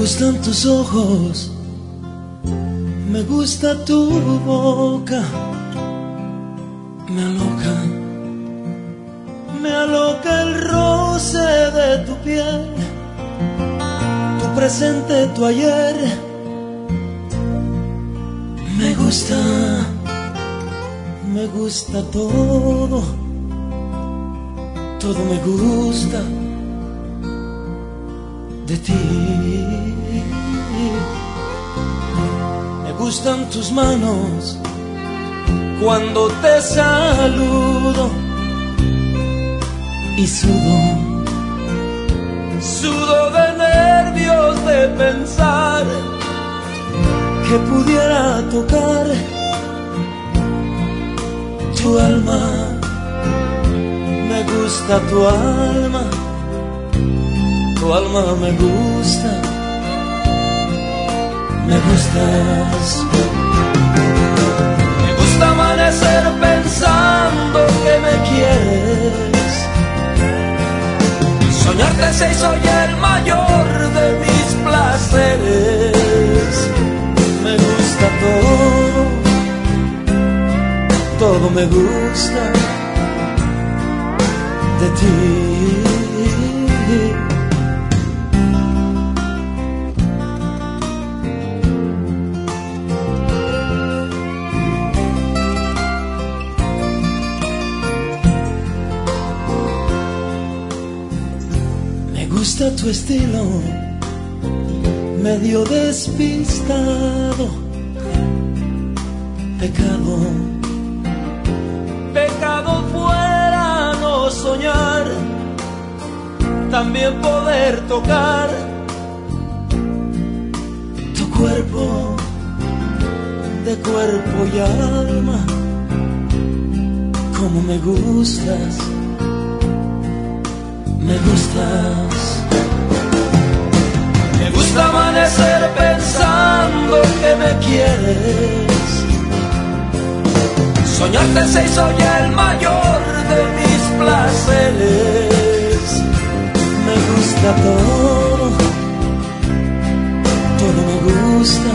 gustan tus ojos, me gusta tu boca, me aloca el roce de tu piel, tu presente, tu ayer. Me gusta todo, todo me gusta de ti. Me gustan tus manos cuando te saludo y sudo de nervios de pensar que pudiera tocar tu alma. Me gusta tu alma me gusta, me gustas. Me gusta amanecer pensando que me quieres, soñarte se hizo ya el mayor de mis placeres. Me gusta todo me gusta de ti. Me gusta tu estilo, medio despistado. Pecado fuera no soñar, también poder tocar tu cuerpo, de cuerpo y alma. Como me gustas, me gustas. Me gusta amanecer pensando que me quieres, soñarte se hizo ya el mayor de mis placeres. Me gusta todo me gusta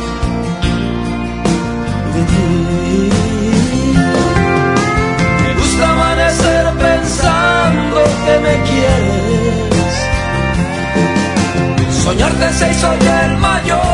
de ti. Me gusta amanecer pensando que me quieres, soñarte se hizo ya el mayor